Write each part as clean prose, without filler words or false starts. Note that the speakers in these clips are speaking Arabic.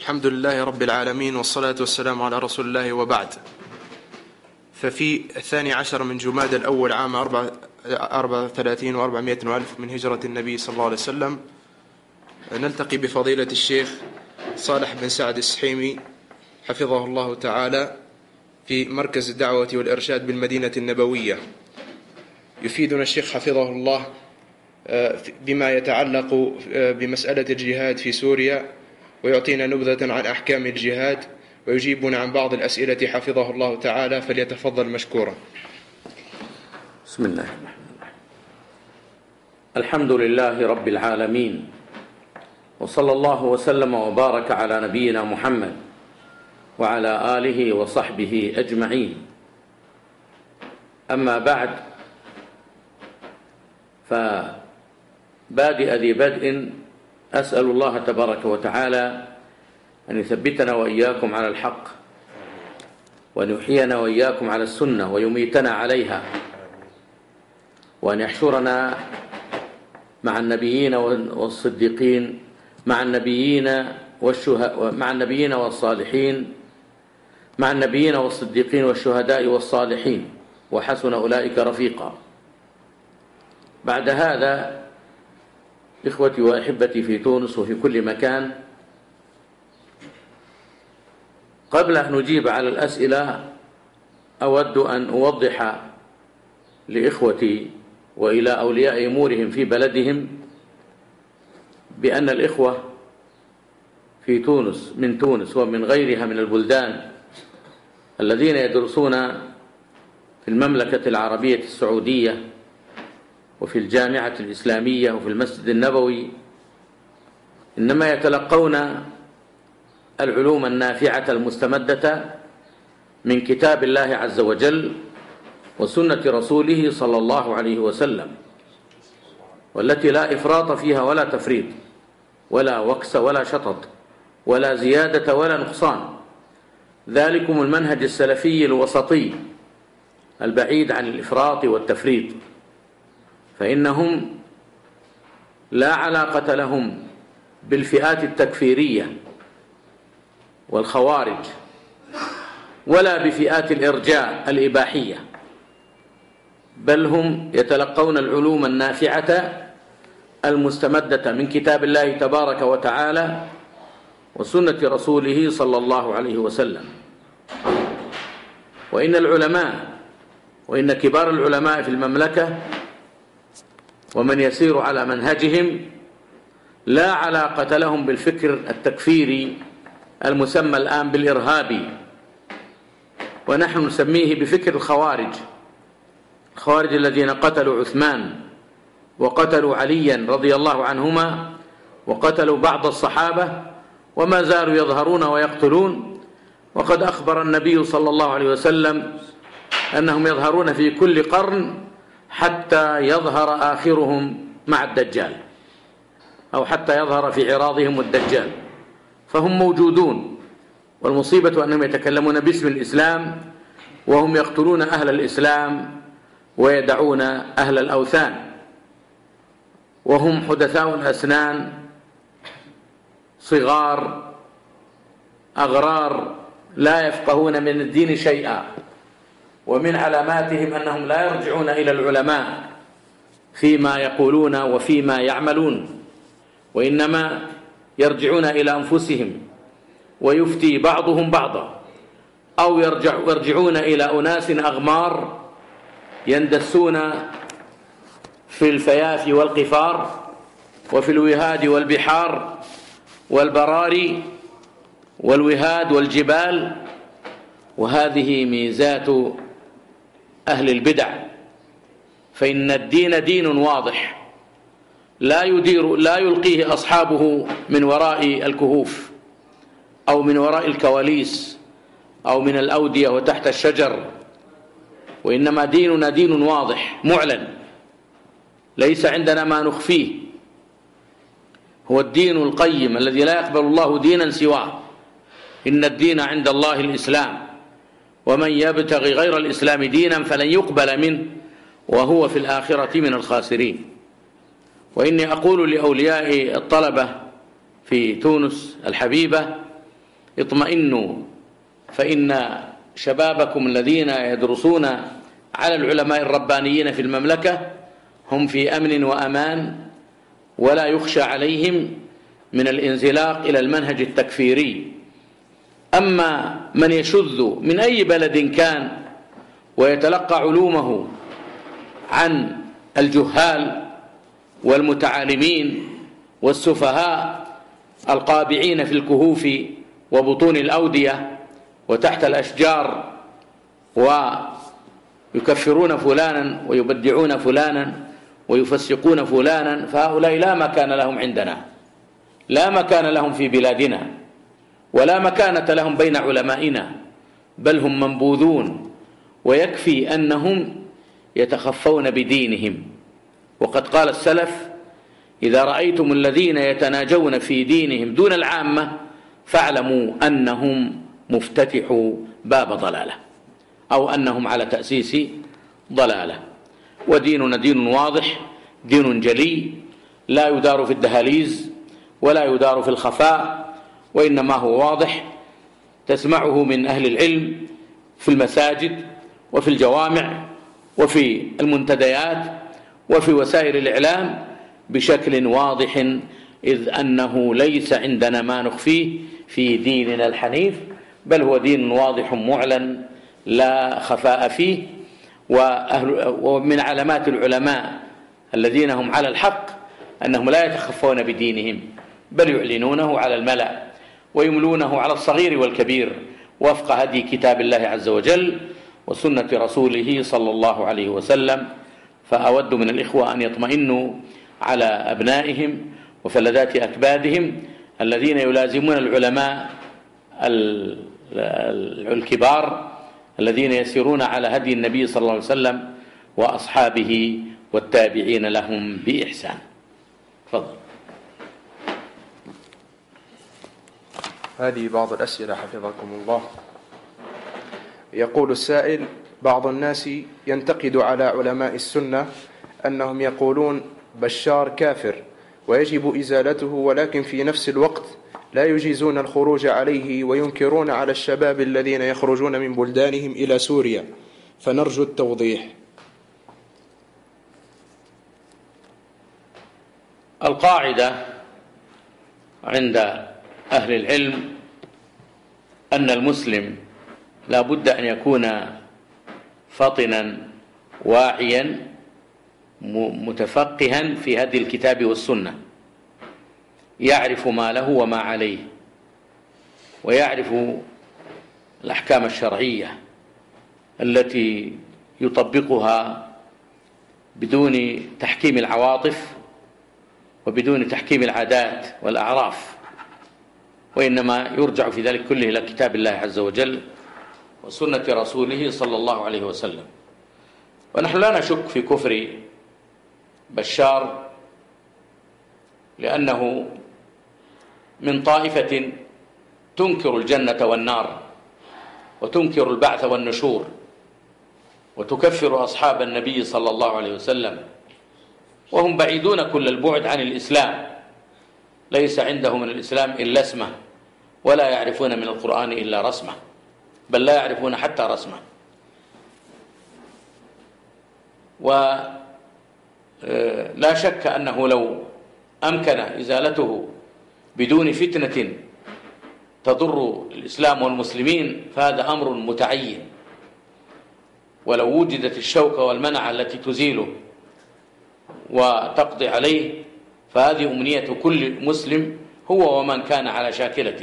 الحمد لله رب العالمين، والصلاة والسلام على رسول الله، وبعد. ففي 12 من جماد الأول عام 34 و400 وألف من هجرة النبي صلى الله عليه وسلم نلتقي بفضيلة الشيخ صالح بن سعد السحيمي حفظه الله تعالى في مركز الدعوة والإرشاد بالمدينة النبوية. يفيدنا الشيخ حفظه الله بما يتعلق بمسألة الجهاد في سوريا، ويعطينا نبذة عن أحكام الجهاد، ويجيبنا عن بعض الأسئلة حفظه الله تعالى، فليتفضل مشكورا. بسم الله الرحمن الرحيم. الحمد لله رب العالمين، وصلى الله وسلم وبارك على نبينا محمد وعلى آله وصحبه أجمعين. أما بعد، فبادئ ذي بدء أسأل الله تبارك وتعالى أن يثبتنا وإياكم على الحق، وأن يحيينا وإياكم على السنة، ويميتنا عليها، وأن يحشرنا مع النبيين والصديقين، مع النبيين والصالحين، مع النبيين والصديقين والشهداء والصالحين، وحسن أولئك رفيقا. بعد هذا، إخوتي وأحبتي في تونس وفي كل مكان، قبل أن نجيب على الأسئلة أود أن أوضح لإخوتي وإلى أولياء أمورهم في بلدهم بأن الإخوة في تونس، من تونس ومن غيرها من البلدان، الذين يدرسون في المملكة العربية السعودية وفي الجامعة الإسلامية وفي المسجد النبوي، إنما يتلقون العلوم النافعة المستمدة من كتاب الله عز وجل وسنة رسوله صلى الله عليه وسلم، والتي لا إفراط فيها ولا تفريط، ولا وكس ولا شطط، ولا زيادة ولا نقصان. ذلكم المنهج السلفي الوسطي البعيد عن الإفراط والتفريط، فإنهم لا علاقة لهم بالفئات التكفيرية والخوارج، ولا بفئات الإرجاء الإباحية، بل هم يتلقون العلوم النافعة المستمدة من كتاب الله تبارك وتعالى وسنة رسوله صلى الله عليه وسلم. وإن العلماء، وإن كبار العلماء في المملكة ومن يسير على منهجهم لا علاقة لهم بالفكر التكفيري المسمى الآن بالإرهابي، ونحن نسميه بفكر الخوارج الذين قتلوا عثمان وقتلوا عليا رضي الله عنهما وقتلوا بعض الصحابة، وما زالوا يظهرون ويقتلون. وقد أخبر النبي صلى الله عليه وسلم أنهم يظهرون في كل قرن حتى يظهر آخرهم مع الدجال، أو حتى يظهر في عراضهم الدجال، فهم موجودون. والمصيبة أنهم يتكلمون باسم الإسلام وهم يقتلون أهل الإسلام ويدعون أهل الأوثان، وهم حدثاء الأسنان، صغار أغرار، لا يفقهون من الدين شيئا. ومن علاماتهم أنهم لا يرجعون إلى العلماء فيما يقولون وفيما يعملون، وإنما يرجعون إلى أنفسهم، ويفتي بعضهم بعضا، أو يرجعون إلى أناس أغمار يندسون في الفيافي والقفار، وفي الوهاد والبحار والبراري والوهاد والجبال. وهذه ميزات أهل البدع، فإن الدين دين واضح لا يلقيه أصحابه من وراء الكهوف أو من وراء الكواليس أو من الأودية وتحت الشجر، وإنما ديننا دين واضح معلن، ليس عندنا ما نخفيه. هو الدين القيم الذي لا يقبل الله دينا سواه. إن الدين عند الله الإسلام، ومن يبتغي غير الإسلام دينا فلن يقبل منه وهو في الآخرة من الخاسرين. وإني أقول لأولياء الطلبة في تونس الحبيبة اطمئنوا فإن شبابكم الذين يدرسون على العلماء الربانيين في المملكة هم في أمن وأمان، ولا يخشى عليهم من الانزلاق إلى المنهج التكفيري. أما من يشذ من أي بلد كان ويتلقى علومه عن الجهال والمتعالمين والسفهاء القابعين في الكهوف وبطون الأودية وتحت الأشجار، ويكفرون فلانا ويبدعون فلانا ويفسقون فلانا، فهؤلاء لا مكان لهم عندنا، لا مكان لهم في بلادنا، ولا مكانة لهم بين علمائنا، بل هم منبوذون، ويكفي أنهم يتخفون بدينهم. وقد قال السلف: إذا رأيتم الذين يتناجون في دينهم دون العامة فاعلموا أنهم مفتتحوا باب ضلالة، أو أنهم على تأسيس ضلالة. وديننا دين واضح، دين جلي، لا يدار في الدهاليز ولا يدار في الخفاء، وإنما هو واضح تسمعه من أهل العلم في المساجد وفي الجوامع وفي المنتديات وفي وسائل الإعلام بشكل واضح، إذ أنه ليس عندنا ما نخفيه في ديننا الحنيف، بل هو دين واضح معلن لا خفاء فيه. ومن علامات العلماء الذين هم على الحق أنهم لا يتخفون بدينهم، بل يعلنونه على الملأ ويملونه على الصغير والكبير وفق هدي كتاب الله عز وجل وسنة رسوله صلى الله عليه وسلم. فأود من الإخوة أن يطمئنوا على أبنائهم وفلذات أكبادهم الذين يلازمون العلماء الكبار الذين يسيرون على هدي النبي صلى الله عليه وسلم وأصحابه والتابعين لهم بإحسان. تفضل. هذه بعض الأسئلة حفظكم الله. يقول السائل: بعض الناس ينتقد على علماء السنة أنهم يقولون بشار كافر ويجب إزالته، ولكن في نفس الوقت لا يجيزون الخروج عليه وينكرون على الشباب الذين يخرجون من بلدانهم إلى سوريا، فنرجو التوضيح. القاعدة عند أهل العلم أن المسلم لا بد أن يكون فطنا واعيا متفقها في هدي الكتاب والسنة، يعرف ما له وما عليه، ويعرف الأحكام الشرعية التي يطبقها بدون تحكيم العواطف وبدون تحكيم العادات والأعراف، وإنما يرجع في ذلك كله إلى كتاب الله عز وجل وسنة رسوله صلى الله عليه وسلم. ونحن لا نشك في كفر بشار، لأنه من طائفة تنكر الجنة والنار وتنكر البعث والنشور وتكفر أصحاب النبي صلى الله عليه وسلم، وهم بعيدون كل البعد عن الإسلام، ليس عندهم من الإسلام إلا اسمه، ولا يعرفون من القرآن إلا رسمه، بل لا يعرفون حتى رسمه. ولا شك أنه لو أمكن إزالته بدون فتنة تضر الإسلام والمسلمين فهذا أمر متعين، ولو وجدت الشوكة والمنعة التي تزيله وتقضي عليه فهذه أمنية كل مسلم هو ومن كان على شاكلته.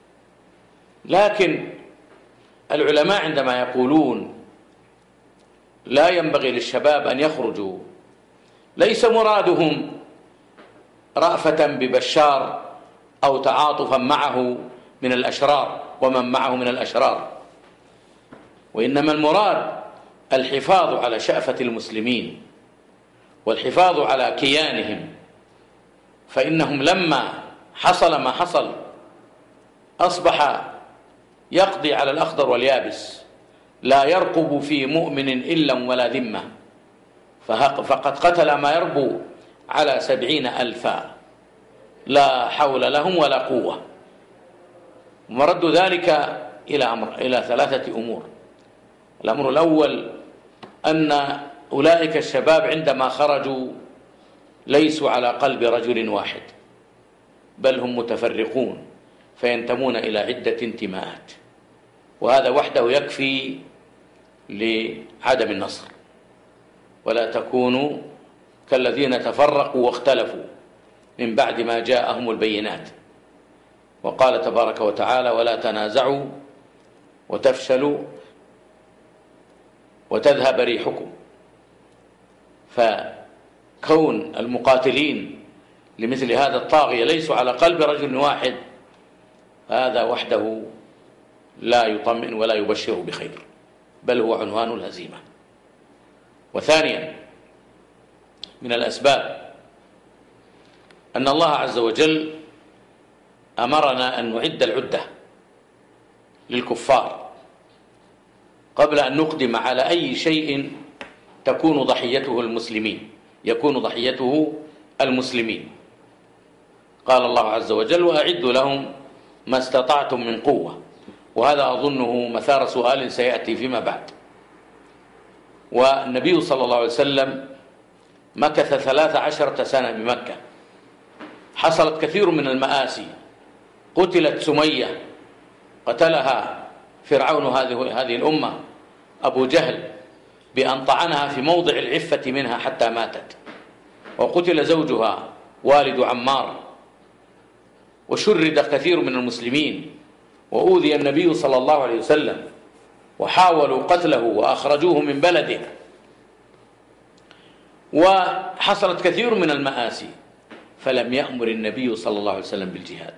لكن العلماء عندما يقولون لا ينبغي للشباب أن يخرجوا، ليس مرادهم رأفة ببشار أو تعاطفا معه من الأشرار ومن معه من الأشرار، وإنما المراد الحفاظ على شأفة المسلمين والحفاظ على كيانهم، فإنهم لما حصل ما حصل أصبح يقضي على الأخضر واليابس، لا يرقب في مؤمن إلا ولا ذمة، فقد قتل ما يربو على 70,000 لا حول لهم ولا قوة، ومرد ذلك إلى 3 أمور. الأمر الأول أن أولئك الشباب عندما خرجوا ليسوا على قلب رجل واحد، بل هم متفرقون فينتمون إلى عدة انتماءات، وهذا وحده يكفي لعدم النصر. ولا تكونوا كالذين تفرقوا واختلفوا من بعد ما جاءهم البينات. وقال تبارك وتعالى: ولا تنازعوا وتفشلوا وتذهب ريحكم. فكون المقاتلين لمثل هذا الطاغية ليسوا على قلب رجل واحد، هذا وحده لا يطمئن ولا يبشر بخير، بل هو عنوان الهزيمة. وثانيا من الأسباب أن الله عز وجل أمرنا أن نعد العدة للكفار قبل أن نقدم على أي شيء يكون ضحيته المسلمين. قال الله عز وجل: وأعدوا لهم ما استطعتم من قوة. وهذا أظنه مثار سؤال سيأتي فيما بعد. والنبي صلى الله عليه وسلم مكث 13 سنة بمكة، حصلت كثير من المآسي. قتلت سمية، قتلها فرعون هذه الأمة أبو جهل بأن طعنها في موضع العفة منها حتى ماتت. وقتل زوجها والد عمار، وشرد كثير من المسلمين، وأوذي النبي صلى الله عليه وسلم، وحاولوا قتله وأخرجوه من بلده، وحصلت كثير من المآسي. فلم يأمر النبي صلى الله عليه وسلم بالجهاد.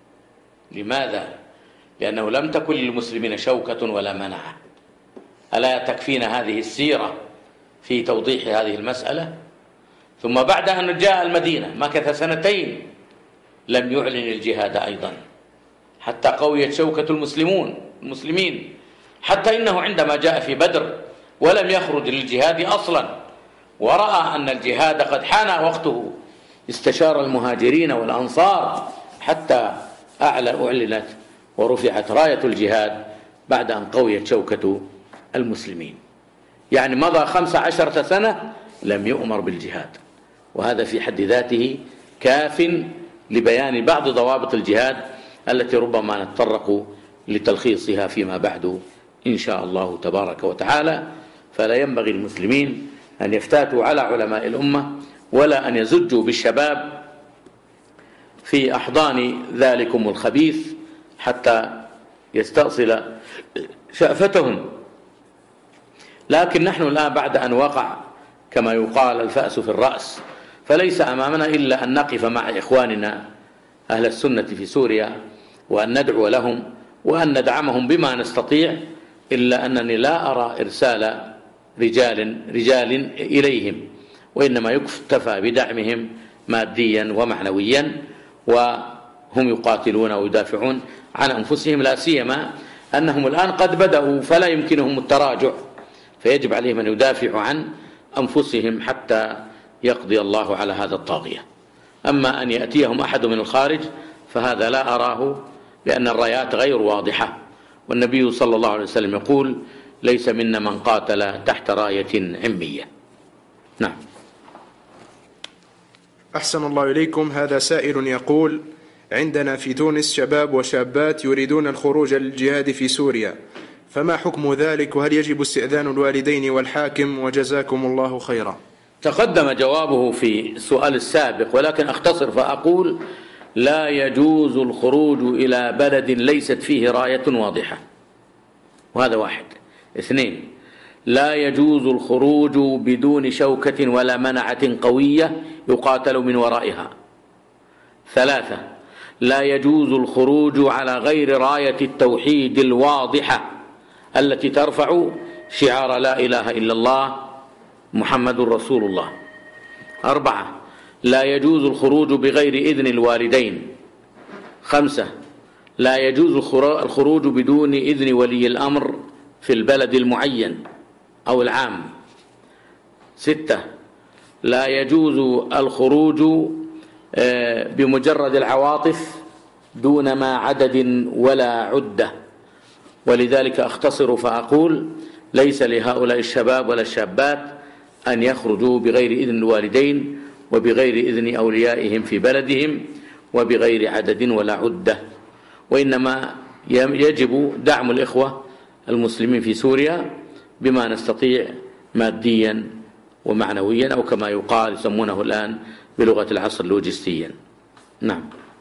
لماذا؟ لأنه لم تكن للمسلمين شوكة ولا منعة. ألا تكفينا هذه السيرة في توضيح هذه المسألة؟ ثم بعد أن جاء المدينة مكث 2 لم يعلن الجهاد أيضا، حتى قويت شوكة المسلمين، حتى إنه عندما جاء في بدر ولم يخرج للجهاد أصلا، ورأى أن الجهاد قد حان وقته، استشار المهاجرين والأنصار حتى أعلنت ورفعت راية الجهاد بعد أن قويت شوكة المسلمين. يعني مضى 15 سنة لم يؤمر بالجهاد، وهذا في حد ذاته كاف لبيان بعض ضوابط الجهاد التي ربما نتطرق لتلخيصها فيما بعد إن شاء الله تبارك وتعالى. فلا ينبغي المسلمين أن يفتاتوا على علماء الأمة، ولا أن يزجوا بالشباب في أحضان ذلكم الخبيث حتى يستأصل شأفتهم. لكن نحن الآن بعد أن وقع كما يقال الفأس في الرأس، فليس أمامنا إلا أن نقف مع إخواننا أهل السنة في سوريا، وأن ندعو لهم وأن ندعمهم بما نستطيع، إلا أنني لا أرى إرسال رجال إليهم، وإنما يكتفى بدعمهم ماديا ومعنويا، وهم يقاتلون ويدافعون عن أنفسهم، لا سيما أنهم الآن قد بدأوا فلا يمكنهم التراجع، فيجب عليهم أن يدافعوا عن أنفسهم حتى يقضي الله على هذا الطاغية. أما أن يأتيهم أحد من الخارج فهذا لا أراه، لأن الرايات غير واضحة، والنبي صلى الله عليه وسلم يقول: ليس منا من قاتل تحت راية عمية. نعم. أحسن الله إليكم. هذا سائل يقول: عندنا في تونس شباب وشابات يريدون الخروج للجهاد في سوريا، فما حكم ذلك؟ وهل يجب استئذان الوالدين والحاكم؟ وجزاكم الله خيرا. تقدم جوابه في السؤال السابق، ولكن أختصر فأقول: لا يجوز الخروج إلى بلد ليست فيه راية واضحة، وهذا 1. 2: لا يجوز الخروج بدون شوكة ولا منعة قوية يقاتل من ورائها. 3: لا يجوز الخروج على غير راية التوحيد الواضحة التي ترفع شعار لا إله إلا الله محمد رسول الله. 4: لا يجوز الخروج بغير إذن الوالدين. 5: لا يجوز الخروج بدون إذن ولي الأمر في البلد المعين أو العام. 6: لا يجوز الخروج بمجرد العواطف دون ما عدد ولا عدة. ولذلك أختصر فأقول: ليس لهؤلاء الشباب ولا الشابات أن يخرجوا بغير إذن الوالدين وبغير إذن أوليائهم في بلدهم وبغير عدد ولا عدة، وإنما يجب دعم الإخوة المسلمين في سوريا بما نستطيع ماديا ومعنويا، أو كما يقال يسمونه الآن بلغة العصر لوجستيا. نعم.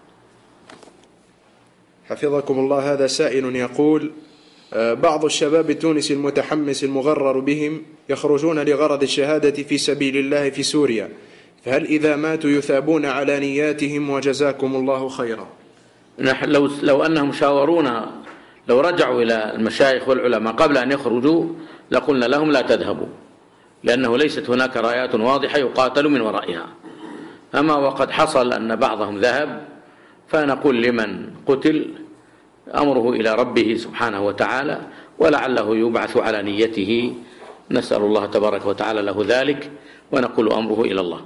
حفظكم الله. هذا سائل يقول: بعض الشباب التونسي المتحمس المغرر بهم يخرجون لغرض الشهادة في سبيل الله في سوريا، فهل إذا ماتوا يثابون على نياتهم وجزاكم الله خيرا؟ لو أنهم شاورونا، لو رجعوا إلى المشايخ والعلماء قبل أن يخرجوا لقلنا لهم لا تذهبوا، لأنه ليست هناك رايات واضحة يقاتل من ورائها. أما وقد حصل أن بعضهم ذهب، فنقول لمن قتل أمره إلى ربه سبحانه وتعالى، ولعله يبعث على نيته، نسأل الله تبارك وتعالى له ذلك، ونقول أمره إلى الله.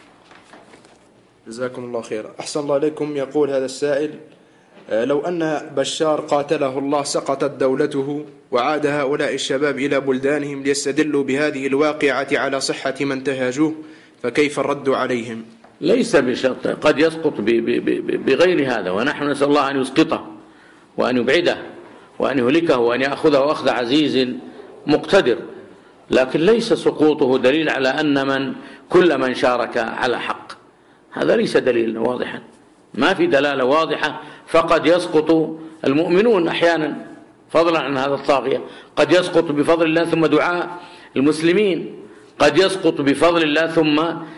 جزاكم الله خيرا. أحسن الله عليكم. يقول هذا السائل: لو أن بشار قاتله الله سقطت دولته وعاد هؤلاء الشباب إلى بلدانهم ليستدلوا بهذه الواقعة على صحة ما انتهجوه، فكيف الرد عليهم؟ ليس بشرط، قد يسقط بغير هذا، ونحن نسأل الله أن يسقطه وأن يبعده وأن يهلكه وأن يأخذه أخذ عزيز مقتدر، لكن ليس سقوطه دليل على أن كل من شارك على حق. هذا ليس دليل واضحا، ما في دلالة واضحة. فقد يسقط المؤمنون أحيانا فضلا عن هذا الطاغية، قد يسقط بفضل الله ثم دعاء المسلمين، قد يسقط بفضل الله ثم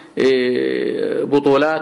بطولات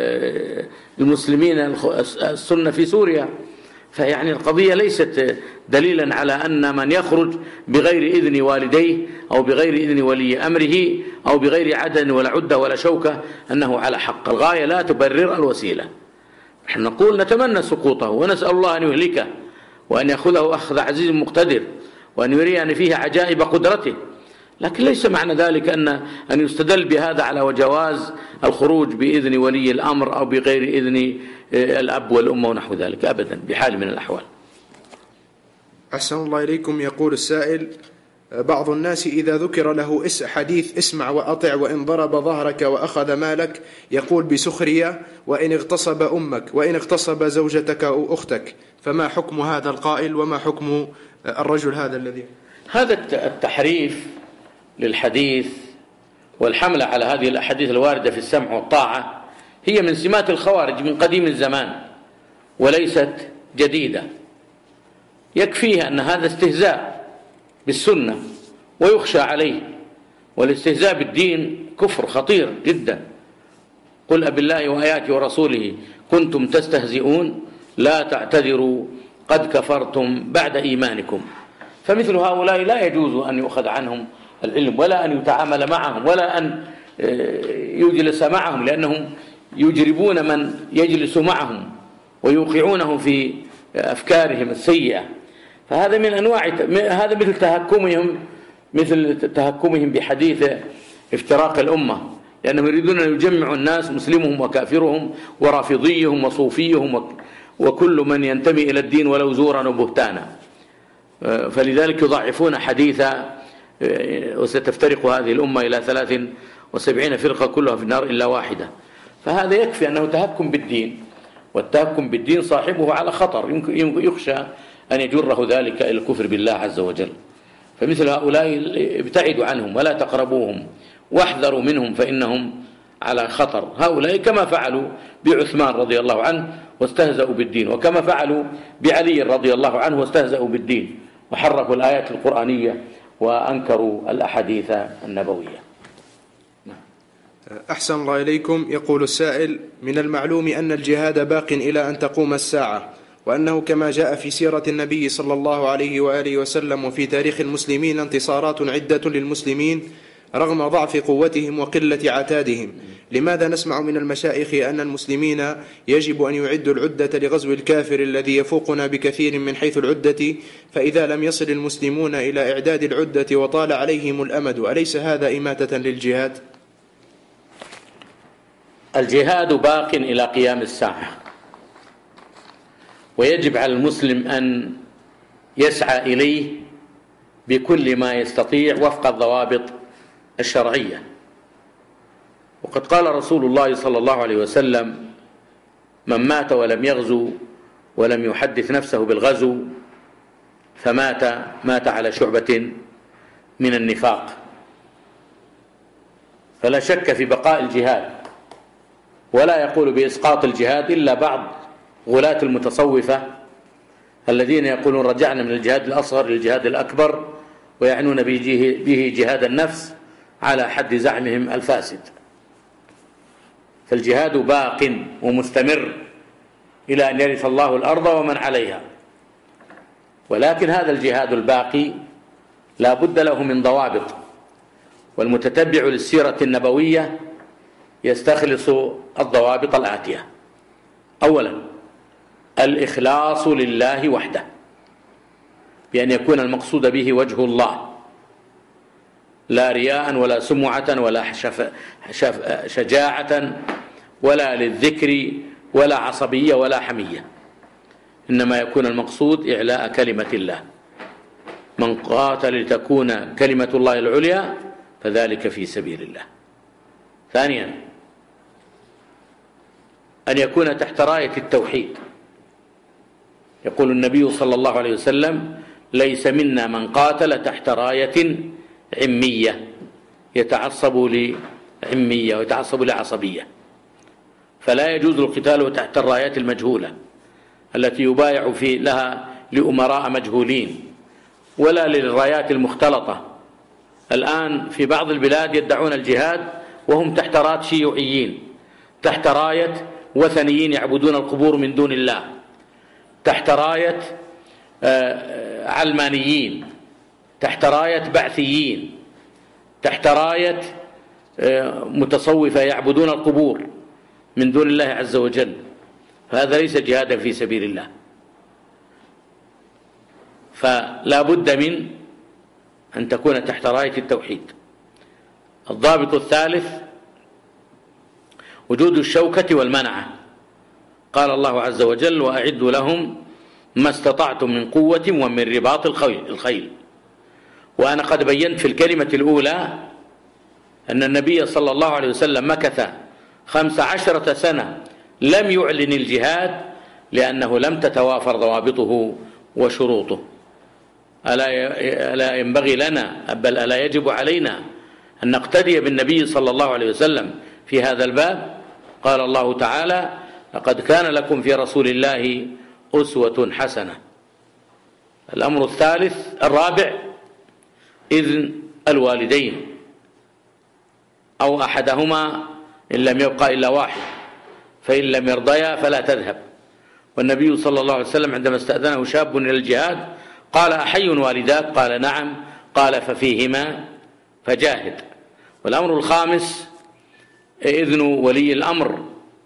المسلمين السنة في سوريا. فيعني القضية ليست دليلا على أن من يخرج بغير إذن والديه أو بغير إذن ولي أمره أو بغير عدد ولا عدة ولا شوكة أنه على حق. الغاية لا تبرر الوسيلة. نحن نقول نتمنى سقوطه ونسأل الله أن يهلكه وأن يأخذه أخذ عزيز مقتدر وأن يري أن فيه عجائب قدرته، لكن ليس معنى ذلك أن يستدل بهذا على جواز الخروج بإذن ولي الأمر أو بغير إذن الأب والأم ونحو ذلك أبدا بحال من الأحوال. أحسن الله إليكم. يقول السائل: بعض الناس إذا ذكر له حديث اسمع وأطع وإن ضرب ظهرك وأخذ مالك يقول بسخرية: وإن اغتصب أمك وإن اغتصب زوجتك أو أختك، فما حكم هذا القائل وما حكم الرجل هذا الذي؟ هذا التحريف للحديث والحملة على هذه الأحاديث الواردة في السمع والطاعة هي من سمات الخوارج من قديم الزمان وليست جديدة. يكفيه أن هذا استهزاء بالسنة ويخشى عليه، والاستهزاء بالدين كفر خطير جدا. قل أبالله وآياته ورسوله كنتم تستهزئون لا تعتذروا قد كفرتم بعد إيمانكم. فمثل هؤلاء لا يجوز أن يؤخذ عنهم العلم ولا أن يتعامل معهم ولا أن يجلس معهم، لأنهم يجربون من يجلس معهم ويوقعونه في أفكارهم السيئة. فهذا من أنواع هذا مثل تهكمهم بحديث افتراق الأمة، لأنهم يريدون أن يجمعوا الناس مسلمهم وكافرهم ورافضيهم وصوفيهم وكل من ينتمي إلى الدين ولو زورا وبهتانا. فلذلك يضعفون حديث وستفترق هذه الأمة إلى 73 فرقة كلها في النار إلا واحدة. فهذا يكفي أنه تهكم بالدين، والتهكم بالدين صاحبه على خطر يخشى أن يجره ذلك إلى الكفر بالله عز وجل. فمثل هؤلاء ابتعدوا عنهم ولا تقربوهم واحذروا منهم فإنهم على خطر. هؤلاء كما فعلوا بعثمان رضي الله عنه واستهزأوا بالدين، وكما فعلوا بعلي رضي الله عنه واستهزأوا بالدين وحرفوا الآيات القرآنية وأنكروا الأحاديث النبوية. أحسن الله إليكم. يقول السائل: من المعلوم أن الجهاد باق إلى أن تقوم الساعة، وأنه كما جاء في سيرة النبي صلى الله عليه وآله وسلم وفي تاريخ المسلمين انتصارات عدة للمسلمين رغم ضعف قوتهم وقلة عتادهم. لماذا نسمع من المشايخ أن المسلمين يجب أن يعدوا العدة لغزو الكافر الذي يفوقنا بكثير من حيث العدة، فإذا لم يصل المسلمون إلى إعداد العدة وطال عليهم الأمد أليس هذا إماتة للجهاد؟ الجهاد باق إلى قيام الساعة، ويجب على المسلم أن يسعى إليه بكل ما يستطيع وفق الضوابط الشرعية. وقد قال رسول الله صلى الله عليه وسلم: من مات ولم يغزو ولم يحدث نفسه بالغزو مات على شعبة من النفاق. فلا شك في بقاء الجهاد، ولا يقول بإسقاط الجهاد إلا بعض غلاة المتصوفة الذين يقولون رجعنا من الجهاد الأصغر للجهاد الأكبر، ويعنون به جهاد النفس على حد زعمهم الفاسد. فالجهاد باق ومستمر إلى أن يرث الله الأرض ومن عليها، ولكن هذا الجهاد الباقي لا بد له من ضوابط، والمتتبع للسيرة النبوية يستخلص الضوابط الآتية: أولا، الإخلاص لله وحده، بأن يكون المقصود به وجه الله، لا رياء ولا سمعة ولا شجاعة ولا للذكر ولا عصبية ولا حمية، إنما يكون المقصود إعلاء كلمة الله. من قاتل لتكون كلمة الله العليا فذلك في سبيل الله. ثانيا، أن يكون تحت راية التوحيد. يقول النبي صلى الله عليه وسلم: ليس منا من قاتل تحت راية عمية يتعصب لعمية ويتعصب لعصبية. فلا يجوز القتال تحت الرايات المجهولة التي يبايع لها لأمراء مجهولين، ولا للرايات المختلطة. الآن في بعض البلاد يدعون الجهاد وهم تحت راية شيوعيين، تحت راية وثنيين يعبدون القبور من دون الله، تحت راية علمانيين، تحت راية بعثيين، تحت راية متصوفة يعبدون القبور من دون الله عز وجل. فهذا ليس جهادا في سبيل الله. فلا بد من أن تكون تحت راية التوحيد. الضابط الثالث: وجود الشوكة والمنعة. قال الله عز وجل: وأعدوا لهم ما استطعتم من قوة ومن رباط الخيل. وأنا قد بينت في الكلمة الأولى أن النبي صلى الله عليه وسلم مكث 15 سنة لم يعلن الجهاد لأنه لم تتوافر ضوابطه وشروطه. ألا ينبغي لنا، بل ألا يجب علينا أن نقتدي بالنبي صلى الله عليه وسلم في هذا الباب؟ قال الله تعالى: لقد كان لكم في رسول الله أسوة حسنة. الأمر الرابع: إذن الوالدين أو أحدهما إن لم يبقى إلا واحد، فإن لم يرضيا فلا تذهب. والنبي صلى الله عليه وسلم عندما استأذنه شاب إلى الجهاد قال: أحي والداك؟ قال: نعم. قال: ففيهما فجاهد. والأمر الخامس: إذن ولي الأمر،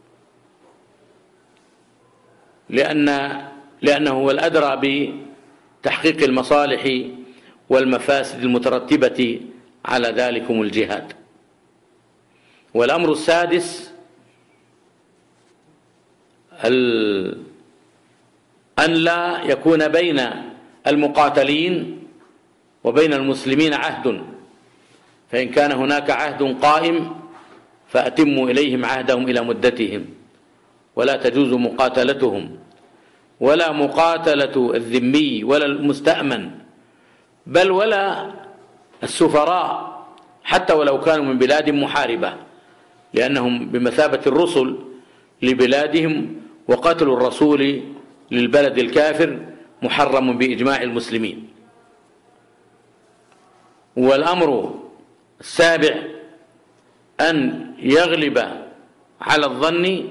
لأنه هو الأدرى بتحقيق المصالح والمفاسد المترتبة على ذلكم الجهاد. والأمر السادس: أن لا يكون بين المقاتلين وبين المسلمين عهد، فإن كان هناك عهد قائم فأتموا إليهم عهدهم إلى مدتهم، ولا تجوز مقاتلتهم ولا مقاتلة الذمي ولا المستأمن، بل ولا السفراء حتى ولو كانوا من بلاد محاربة، لأنهم بمثابة الرسل لبلادهم، وقتل الرسول للبلد الكافر محرم بإجماع المسلمين. والأمر السابع: أن يغلب على الظن،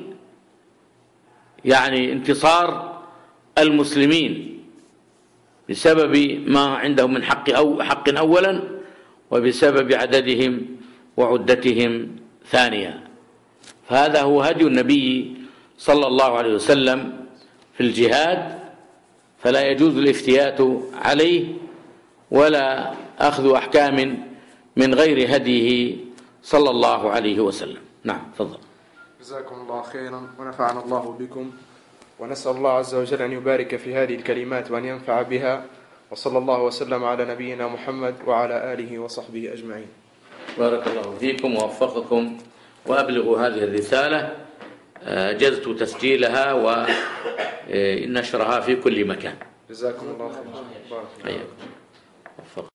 يعني انتصار المسلمين بسبب ما عندهم من حق أولا، وبسبب عددهم وعدتهم ثانيا. فهذا هو هدي النبي صلى الله عليه وسلم في الجهاد، فلا يجوز الافتيات عليه ولا أخذ أحكام من غير هديه صلى الله عليه وسلم. نعم، تفضل. جزاكم الله خيرا ونفعنا الله بكم. ونسأل الله عز وجل أن يبارك في هذه الكلمات وأن ينفع بها، وصلى الله وسلم على نبينا محمد وعلى آله وصحبه أجمعين. بارك الله فيكم ووفقكم، وأبلغوا هذه الرسالة. أجزت تسجيلها ونشرها في كل مكان. جزاكم الله خيرا. أيوة.